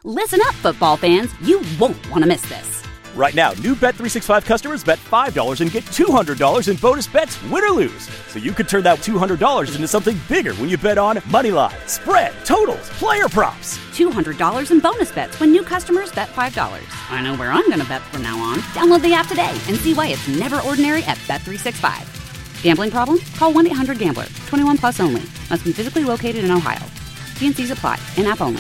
Listen up, football fans. You won't want to miss this. Right now, new Bet365 customers bet $5 and get $200 in bonus bets, win or lose. So you could turn that $200 into something bigger when you bet on money line, spread, totals, player props. $200 in bonus bets when new customers bet $5. I know where I'm going to bet from now on. Download the app today and see why it's never ordinary at Bet365. Gambling problem? Call 1-800-GAMBLER. 21 plus only. Must be physically located in Ohio. T&Cs apply. In-app only.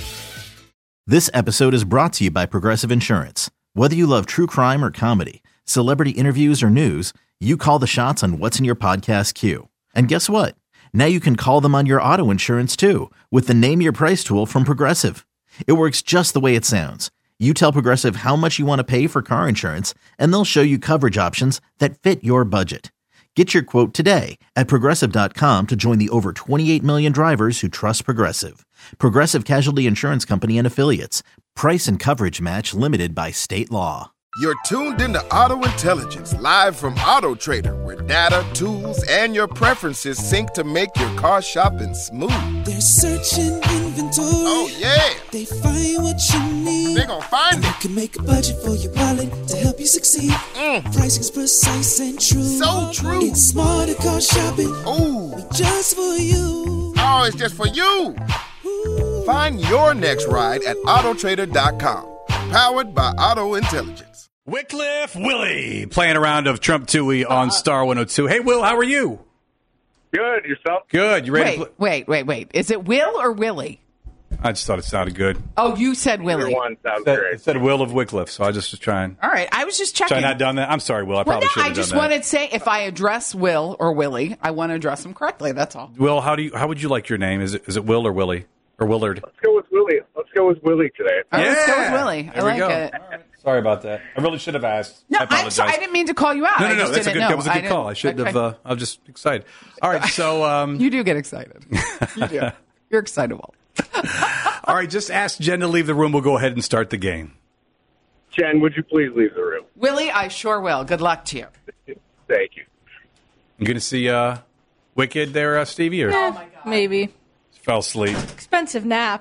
This episode is brought to you by Progressive Insurance. Whether you love true crime or comedy, celebrity interviews or news, you call the shots on what's in your podcast queue. And guess what? Now you can call them on your auto insurance too with the Name Your Price tool from Progressive. It works just the way it sounds. You tell Progressive how much you want to pay for car insurance, and they'll show you coverage options that fit your budget. Get your quote today at Progressive.com to join the over 28 million drivers who trust Progressive. Progressive Casualty Insurance Company and Affiliates. Price and coverage match limited by state law. You're tuned into Auto Intelligence, live from Auto Trader, where data, tools, and your preferences sync to make your car shopping smooth. They're searching inventory. Oh, yeah. They find what you need. They're gonna find it. You can make a budget for your wallet to help you succeed. Pricing's precise and true. So true. It's smarter car shopping. Ooh. Just for you. Oh, it's just for you. Ooh. Find your next ride at Autotrader.com. Powered by Auto Intelligence. Wycliffe Willie playing a round of Trump Toohey on Star 102. Hey, Will, how are you? Good. Yourself? Good. You ready? Wait. Is it Will or Willie? I just thought it sounded good. Oh, you said Willie. One sounds great. It said Will of Wycliffe, so I just was trying. All right. I was just checking. Should I not done that? I'm sorry, Will. I probably should have done that. I just wanted to say if I address Will or Willie, I want to address him correctly. That's all. Will, how would you like your name? Is it Will or Willie or Willard? Let's go with Willie. Let's go with Willie today. All right, let's go with Willie. I like it. All right. Sorry about that. I really should have asked. No, I apologize. I'm sorry. I didn't mean to call you out. No. That was a good call. I shouldn't have. I was just excited. All right, so you do get excited. You do. You're excitable. All right, just ask Jen to leave the room. We'll go ahead and start the game. Jen, would you please leave the room? Willie, I sure will. Good luck to you. Thank you. You going to see Wicked there, Stevie? Or Oh, my God. Maybe. Fell asleep. Expensive nap.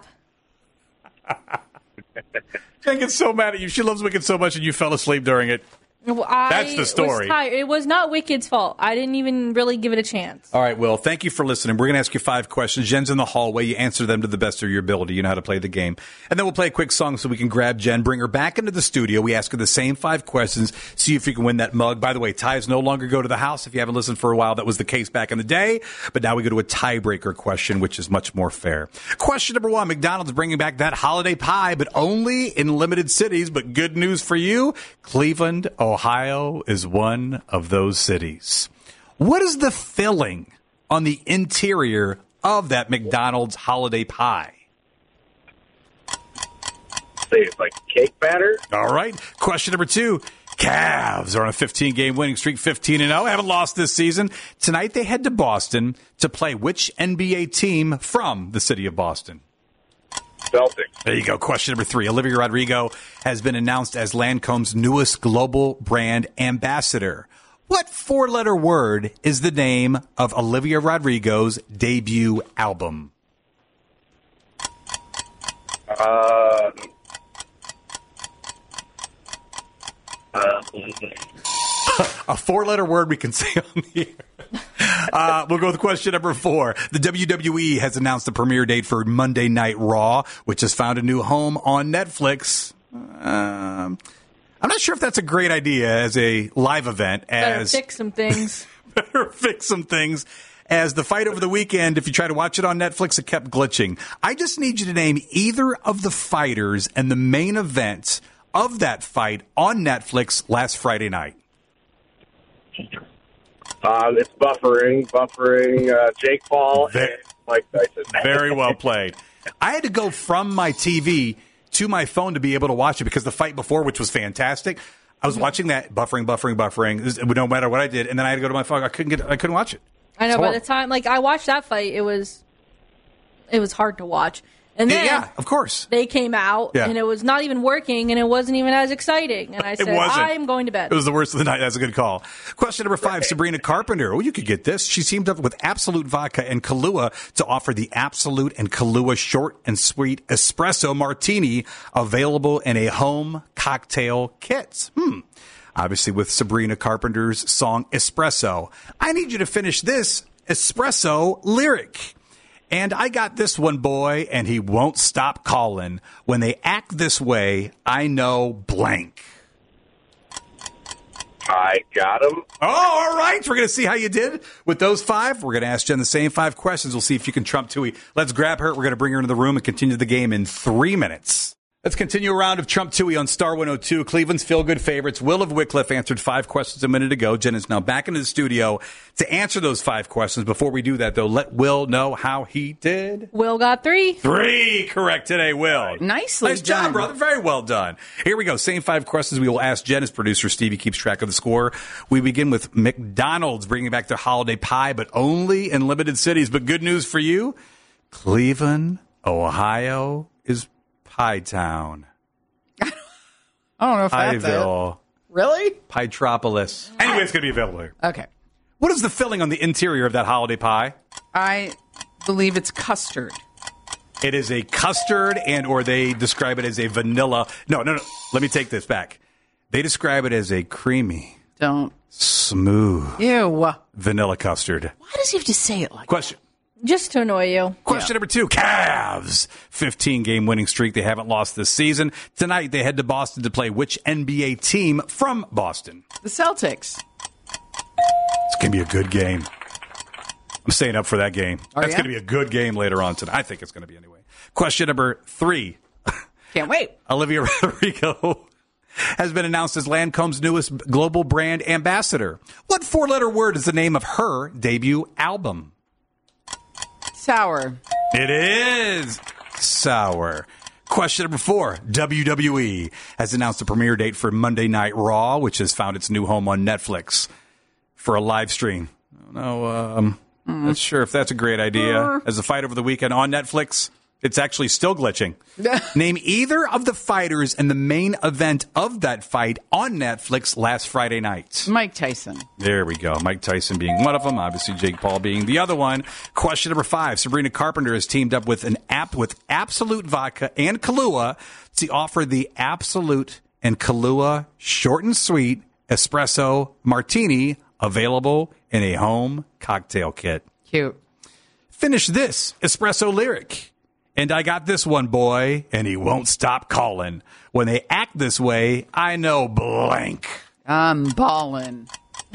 Jen gets so mad at you. She loves Wicked so much, and you fell asleep during it. Well, That's the story. It was not Wicked's fault. I didn't even really give it a chance. All right, Will, thank you for listening. We're going to ask you 5 questions. Jen's in the hallway. You answer them to the best of your ability. You know how to play the game. And then we'll play a quick song so we can grab Jen, bring her back into the studio. We ask her the same 5 questions, see if you can win that mug. By the way, ties no longer go to the house. If you haven't listened for a while, that was the case back in the day. But now we go to a tiebreaker question, which is much more fair. Question number 1, McDonald's bringing back that holiday pie, but only in limited cities. But good news for you, Cleveland, Ohio is one of those cities. What is the filling on the interior of that McDonald's holiday pie? Say it's like cake batter. All right. Question number 2. Cavs are on a 15-game winning streak, 15-0. Haven't lost this season. Tonight they head to Boston to play which NBA team from the city of Boston? Celtics. There you go. Question number 3. Olivia Rodrigo has been announced as Lancome's newest global brand ambassador. What 4-letter word is the name of Olivia Rodrigo's debut album? A 4-letter word we can say on the air. We'll go with question number 4. The WWE has announced the premiere date for Monday Night Raw, which has found a new home on Netflix. I'm not sure if that's a great idea as a live event. Better fix some things. Better fix some things. As the fight over the weekend, if you try to watch it on Netflix, it kept glitching. I just need you to name either of the fighters and the main event of that fight on Netflix last Friday night. It's buffering, Jake Paul and Mike Tyson. Very well played. I had to go from my TV to my phone to be able to watch it because the fight before, which was fantastic, I was watching that buffering, no matter what I did, and then I had to go to my phone. I couldn't watch it. I know. By the time I watched that fight, it was hard to watch. And then yeah, of course. they came out, and it was not even working, and it wasn't even as exciting. And I said, I'm going to bed. It was the worst of the night. That's a good call. Question number 5, Sabrina Carpenter. Oh, you could get this. She teamed up with Absolute Vodka and Kahlua to offer the Absolute and Kahlua short and sweet espresso martini, available in a home cocktail kit. Obviously, with Sabrina Carpenter's song Espresso. I need you to finish this espresso lyric. And I got this one, boy, and he won't stop calling. When they act this way, I know blank. I got him. Oh, all right. We're going to see how you did with those 5. We're going to ask Jen the same 5 questions. We'll see if you can trump Tui. Let's grab her. We're going to bring her into the room and continue the game in 3 minutes. Let's continue a round of Trump Tui on Star 102. Cleveland's feel-good favorites. Will of Wycliffe answered 5 questions a minute ago. Jen is now back into the studio to answer those 5 questions. Before we do that, though, let Will know how he did. Will got 3. 3 correct today, Will. Nicely Nice job, done. brother. Very well done. Here we go. Same 5 questions. We will ask Jen as producer. Stevie keeps track of the score. We begin with McDonald's bringing back their holiday pie, but only in limited cities. But good news for you, Cleveland, Ohio is Pie Town. I don't know if that's Pieville. Really? Pietropolis. Anyway, it's going to be available here. Okay. What is the filling on the interior of that holiday pie? I believe it's custard. It is a custard, and or they describe it as a vanilla. No. Let me take this back. They describe it as a creamy, smooth vanilla custard. Why does he have to say it like Question. Just to annoy you. Question number 2, Cavs. 15-game winning streak. They haven't lost this season. Tonight, they head to Boston to play which NBA team from Boston? The Celtics. It's going to be a good game. I'm staying up for that game. That's going to be a good game later on tonight. I think it's going to be anyway. Question number 3. Can't wait. Olivia Rodrigo has been announced as Lancome's newest global brand ambassador. What 4-letter word is the name of her debut album? Sour. It is sour. Question number 4. WWE has announced a premiere date for Monday Night Raw, which has found its new home on Netflix for a live stream. I don't know, not sure if that's a great idea. As a fight over the weekend on Netflix, it's actually still glitching. Name either of the fighters in the main event of that fight on Netflix last Friday night. Mike Tyson. There we go. Mike Tyson being one of them. Obviously, Jake Paul being the other one. Question number 5. Sabrina Carpenter has teamed up with with Absolute Vodka and Kahlua to offer the Absolute and Kahlua short and sweet espresso martini, available in a home cocktail kit. Cute. Finish this espresso lyric. And I got this one, boy, and he won't stop calling. When they act this way, I know blank. I'm ballin'.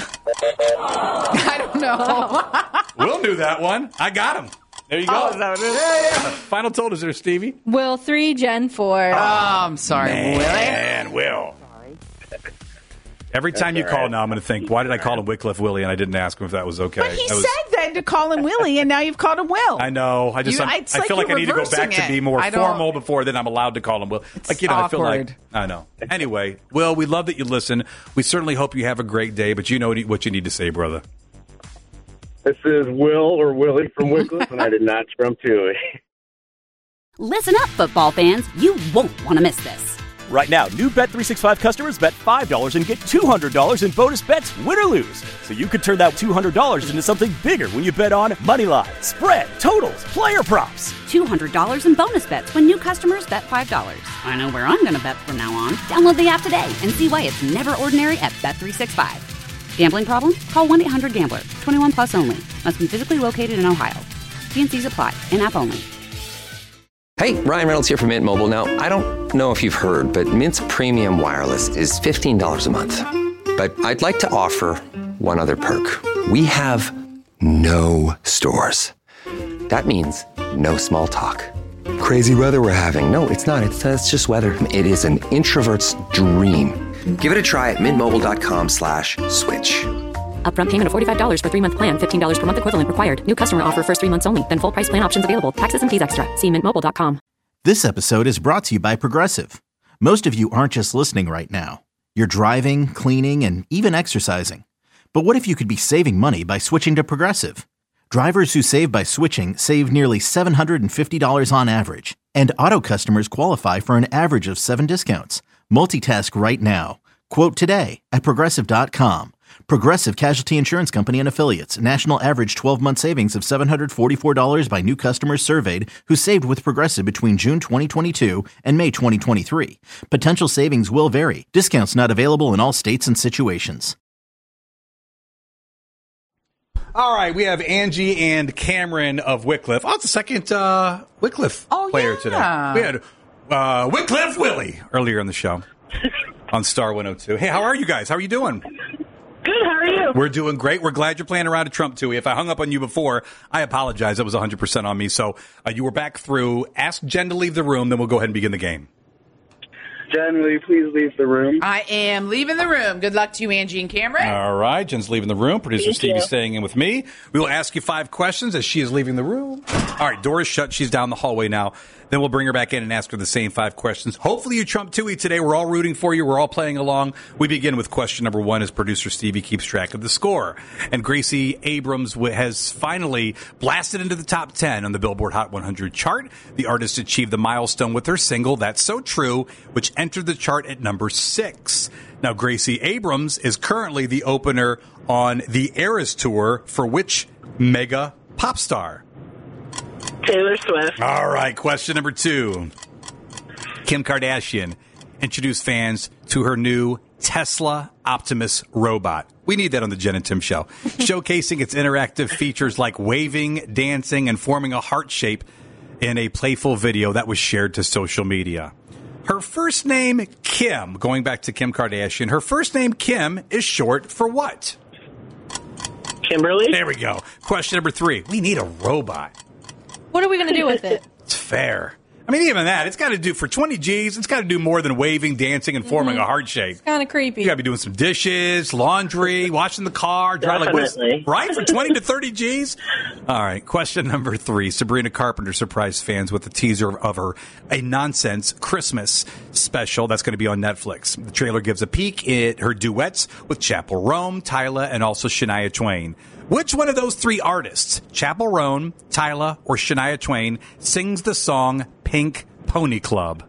I don't know. Will knew that one. I got him. There you go. Oh, is that what it is? Yeah. Final totals there, Stevie. Will 3, Jen 4. Oh, I'm sorry, Willie. And Will. Every time you call now, I'm going to think, why did I call him Wycliffe Willie and I didn't ask him if that was okay? But he said then to call him Willie, and now you've called him Will. I know. I feel like I need to go back to be more formal before then I'm allowed to call him Will. It's I feel like I know. Anyway, Will, we love that you listen. We certainly hope you have a great day, but you know what you need to say, brother. This is Will or Willie from Wycliffe, and I did not trump Tui. Listen up, football fans. You won't want to miss this. Right now, new Bet365 customers bet $5 and get $200 in bonus bets, win or lose. So you could turn that $200 into something bigger when you bet on moneyline, spread, totals, player props. $200 in bonus bets when new customers bet $5. I know where I'm going to bet from now on. Download the app today and see why it's never ordinary at Bet365. Gambling problem? Call 1-800-GAMBLER. 21 plus only. Must be physically located in Ohio. T&Cs apply. In-app only. Hey, Ryan Reynolds here from Mint Mobile. Now, I don't know if you've heard, but Mint's premium wireless is $15 a month. But I'd like to offer one other perk. We have no stores. That means no small talk. Crazy weather we're having. No, it's not. It's just weather. It is an introvert's dream. Give it a try at mintmobile.com/switch. Upfront payment of $45 for 3-month plan. $15 per month equivalent required. New customer offer first 3 months only. Then full price plan options available. Taxes and fees extra. See mintmobile.com. This episode is brought to you by Progressive. Most of you aren't just listening right now. You're driving, cleaning, and even exercising. But what if you could be saving money by switching to Progressive? Drivers who save by switching save nearly $750 on average. And Auto customers qualify for an average of 7 discounts. Multitask right now. Quote today at Progressive.com. Progressive Casualty Insurance Company and Affiliates. National average 12-month savings of $744 by new customers surveyed who saved with Progressive between June 2022 and May 2023. Potential savings will vary. Discounts not available in all states and situations. All right, we have Angie and Cameron of Wycliffe. Oh, it's the second Wycliffe player today. We had Wycliffe Willie earlier in the show on Star 102. Hey, how are you guys? How are you doing? Good, how are you? We're doing great. We're glad you're playing around at Trump Tooie. If I hung up on you before, I apologize. That was 100% on me. So you were back through. Ask Jen to leave the room, then we'll go ahead and begin the game. Jen, will you please leave the room? I am leaving the room. Good luck to you, Angie and Cameron. All right, Jen's leaving the room. Producer Stevie's staying in with me. We will ask you 5 questions as she is leaving the room. All right, door is shut. She's down the hallway now. Then we'll bring her back in and ask her the same 5 questions. Hopefully you Trump Tooie today. We're all rooting for you. We're all playing along. We begin with question number 1 as producer Stevie keeps track of the score. And Gracie Abrams has finally blasted into the top 10 on the Billboard Hot 100 chart. The artist achieved the milestone with her single, That's So True, which entered the chart at number 6. Now, Gracie Abrams is currently the opener on the Eras Tour for which mega pop star? Taylor Swift. All right, question number 2. Kim Kardashian introduced fans to her new Tesla Optimus robot. We need that on the Jen and Tim show. Showcasing its interactive features like waving, dancing, and forming a heart shape in a playful video that was shared to social media. Her first name, Kim, going back to Kim Kardashian, her first name, Kim, is short for what? Kimberly. There we go. Question number 3. We need a robot. What are we going to do with it? It's fair. I mean, even that, it's got to do, for 20 G's, it's got to do more than waving, dancing, and forming a heart shape. It's kind of creepy. You got to be doing some dishes, laundry, washing the car, driving like, right? For 20 to 30 G's? All right, question number 3. Sabrina Carpenter surprised fans with a teaser of her A Nonsense Christmas special that's going to be on Netflix. The trailer gives a peek at her duets with Chappell Roan, Tyla, and also Shania Twain. Which one of those 3 artists, Chappell Roan, Tyla, or Shania Twain, sings the song Pink Pony Club?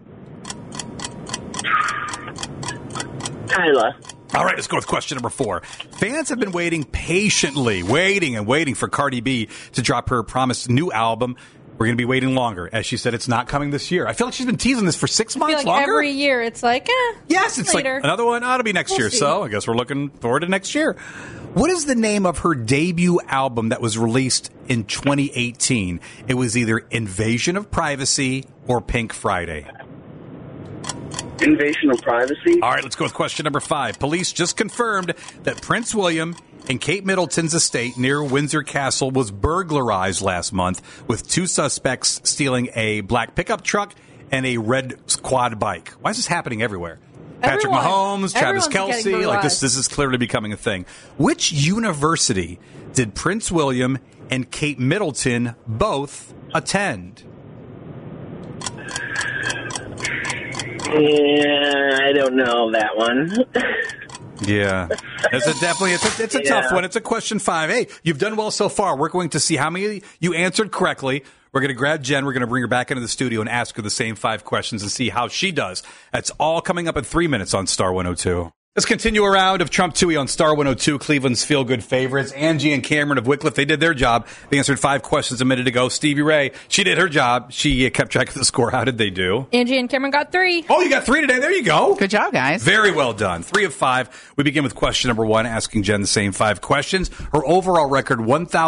Tyla. All right, let's go with question number 4. Fans have been patiently waiting for Cardi B to drop her promised new album. We're going to be waiting longer. As she said, it's not coming this year. I feel like she's been teasing this for 6 months I feel like longer. Every year, it's like, yes, it's later. Like another one ought to be next year. See. So I guess we're looking forward to next year. What is the name of her debut album that was released in 2018? It was either Invasion of Privacy or Pink Friday. Invasion of Privacy. All right, let's go with question number 5. Police just confirmed that Prince William and Kate Middleton's estate near Windsor Castle was burglarized last month, with 2 suspects stealing a black pickup truck and a red quad bike. Why is this happening everywhere? Patrick Mahomes, Travis Kelce, like this is clearly becoming a thing. Which university did Prince William and Kate Middleton both attend? Yeah, I don't know that one. Yeah, it's a tough one. It's a question 5. Hey, you've done well so far. We're going to see how many you answered correctly. We're going to grab Jen. We're going to bring her back into the studio and ask her the same 5 questions and see how she does. That's all coming up in 3 minutes on Star 102. Let's continue a round of Trump Tooie on Star 102, Cleveland's feel-good favorites. Angie and Cameron of Wycliffe, they did their job. They answered 5 questions a minute ago. Stevie Ray, she did her job. She kept track of the score. How did they do? Angie and Cameron got 3. Oh, you got 3 today. There you go. Good job, guys. Very well done. 3 of 5. We begin with question number 1, asking Jen the same 5 questions. Her overall record,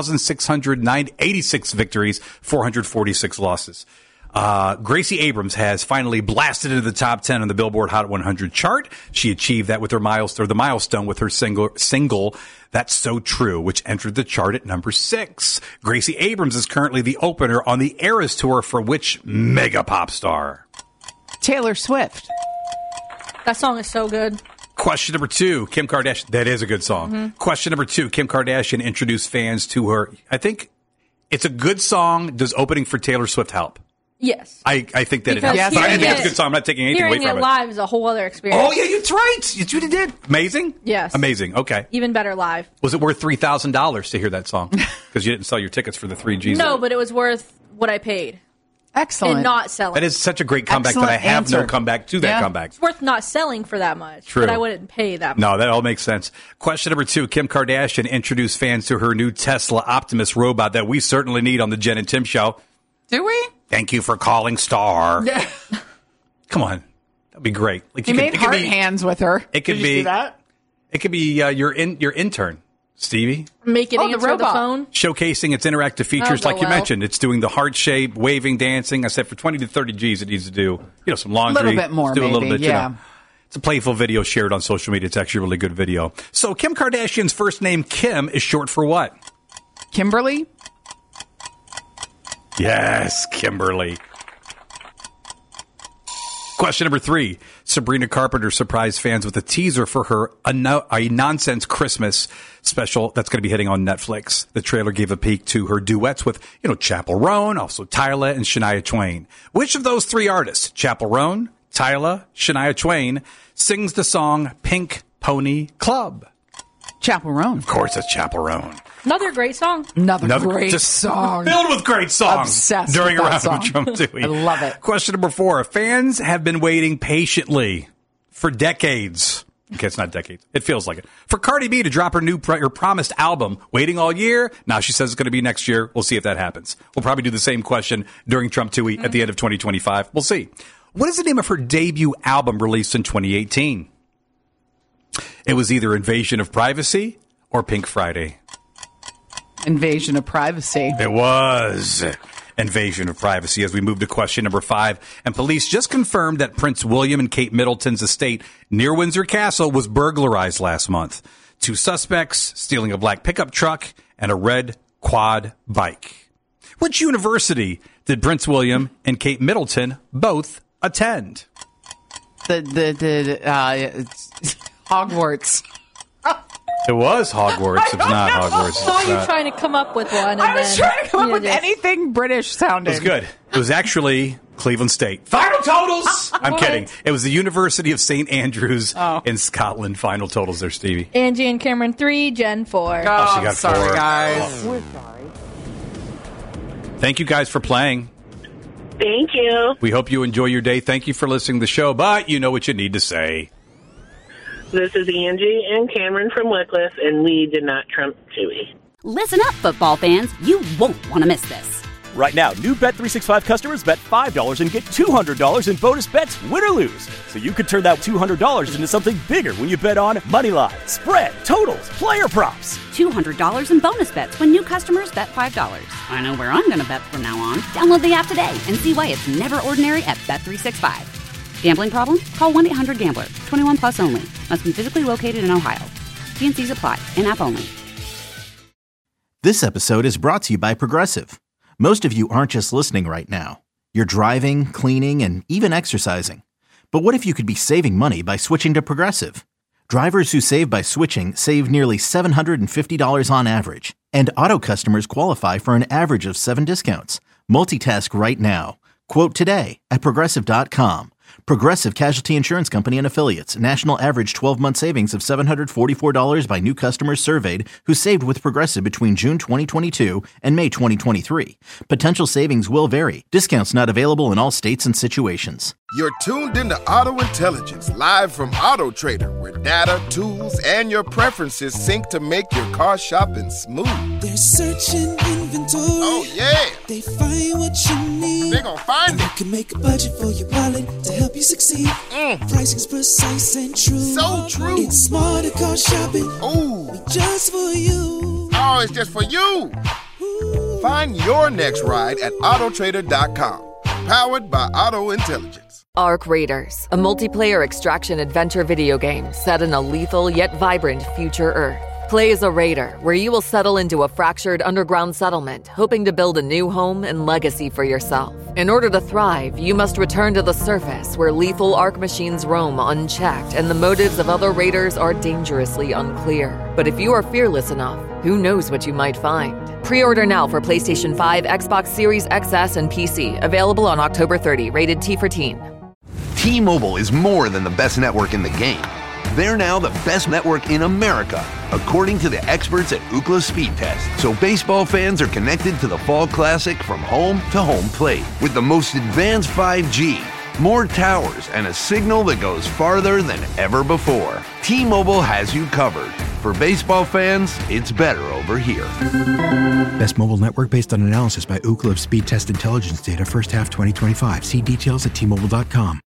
1,686 victories, 446 losses. Gracie Abrams has finally blasted into the top 10 on the Billboard Hot 100 chart. She achieved that with her milestone with her single That's So True, which entered the chart at number 6. Gracie Abrams is currently the opener on the Eras Tour for which mega pop star? Taylor Swift. That song is so good. Question number 2, Kim Kardashian. That is a good song. Mm-hmm. Question number 2, Kim Kardashian introduced fans to her. I think it's a good song. Does opening for Taylor Swift help? Yes. I think that Because it helps. But I think it's a hearing good song. I'm not taking anything away Hearing from it it. live is a whole other experience. Oh, yeah, that's right. You did. Amazing? Yes. Amazing. Okay. Even better live. Was it worth $3,000 to hear that song? Because you didn't sell your tickets for the 3Gs. No, but it was worth what I paid. Excellent. And not selling. That is such a great comeback that I have no comeback to that comeback. It's worth not selling for that much. True. But I wouldn't pay that much. No, that all makes sense. Question number 2. Kim Kardashian introduced fans to her new Tesla Optimus robot that we certainly need on the Jen and Tim show. Do we? Thank you for calling Star. Come on. That'd be great. Like He made heart hands with her. It could Did be you see that? It could be your intern, Stevie. Make it answer the phone. Showcasing its interactive features, like you well. mentioned. It's doing the heart shape, waving, dancing. I said for 20 to 30 G's, it needs to do some laundry. A little bit more, Let's do a little maybe, bit, yeah. It's a playful video shared on social media. It's actually a really good video. So Kim Kardashian's first name, Kim, is short for what? Kimberly? Yes, Kimberly. Question number 3. Sabrina Carpenter surprised fans with a teaser for her a Nonsense Christmas special that's going to be hitting on Netflix. The trailer gave a peek to her duets with, Chappell Roan, also Tyla and Shania Twain. Which of those 3 artists, Chappell Roan, Tyla, Shania Twain, sings the song Pink Pony Club? Chappell Roan. Of course, it's Chappell Roan. Another great song. Another great song. Filled with great songs. Obsessed during with a that round of song. Trump Dewey. I love it. Question number 4. Fans have been waiting patiently for decades. Okay, it's not decades. It feels like it. For Cardi B to drop her new her promised album, waiting all year. Now she says it's going to be next year. We'll see if that happens. We'll probably do the same question during Trump Dewey at the end of 2025. We'll see. What is the name of her debut album released in 2018? It was either Invasion of Privacy or Pink Friday. Invasion of Privacy. It was Invasion of Privacy. As we move to question number 5, and police just confirmed that Prince William and Kate Middleton's estate near Windsor Castle was burglarized last month. 2 suspects stealing a black pickup truck and a red quad bike. Which university did Prince William and Kate Middleton both attend? Hogwarts. It was Hogwarts. It's not Hogwarts. I saw you trying to come up with one. I was trying to come up with anything British sounding. It was good. It was actually Cleveland State. Final totals! I'm kidding. It was the University of St. Andrews in Scotland. Final totals there, Stevie. Angie and Cameron 3, Jen 4. Oh, she got sorry, 4. guys. We're sorry. Thank you guys for playing. Thank you. We hope you enjoy your day. Thank you for listening to the show, but you know what you need to say. This is Angie and Cameron from Wycliffe, and we did not Trump Dewey. Listen up, football fans. You won't want to miss this. Right now, new Bet365 customers bet $5 and get $200 in bonus bets, win or lose. So you could turn that $200 into something bigger when you bet on Moneyline, spread, totals, player props. $200 in bonus bets when new customers bet $5. I know where I'm going to bet from now on. Download the app today and see why it's never ordinary at Bet365. Gambling problem? Call 1-800-GAMBLER. 21 plus only. Must be physically located in Ohio. T&Cs apply. In-app only. This episode is brought to you by Progressive. Most of you aren't just listening right now. You're driving, cleaning, and even exercising. But what if you could be saving money by switching to Progressive? Drivers who save by switching save nearly $750 on average. And auto customers qualify for an average of 7 discounts. Multitask right now. Quote today at Progressive.com. Progressive Casualty Insurance Company and Affiliates. National average 12-month savings of $744 by new customers surveyed who saved with Progressive between June 2022 and May 2023. Potential savings will vary. Discounts not available in all states and situations. You're tuned into Auto Intelligence, live from Auto Trader, where data, tools, and your preferences sync to make your car shopping smooth. They're searching inventory. Oh, yeah. They find what you need. They're gonna find You it. can make a budget for your wallet to help you succeed. Pricing's precise and true. So true. It's smarter car shopping. Ooh. Just for you. Oh, it's just for you. Find your next ride at Autotrader.com. Powered by Auto Intelligence. Arc Raiders, a multiplayer extraction adventure video game set in a lethal yet vibrant future Earth. Play as a raider, where you will settle into a fractured underground settlement, hoping to build a new home and legacy for yourself. In order to thrive, you must return to the surface, where lethal arc machines roam unchecked and the motives of other raiders are dangerously unclear. But if you are fearless enough, who knows what you might find? Pre-order now for PlayStation 5, Xbox Series XS, and PC. Available on October 30. Rated T for Teen. T-Mobile is more than the best network in the game. They're now the best network in America, according to the experts at Ookla Speed Test. So baseball fans are connected to the Fall Classic from home to home plate with the most advanced 5G, more towers, and a signal that goes farther than ever before. T-Mobile has you covered. For baseball fans, it's better over here. Best mobile network based on analysis by Ookla of Speed Test Intelligence data first half 2025. See details at T-Mobile.com.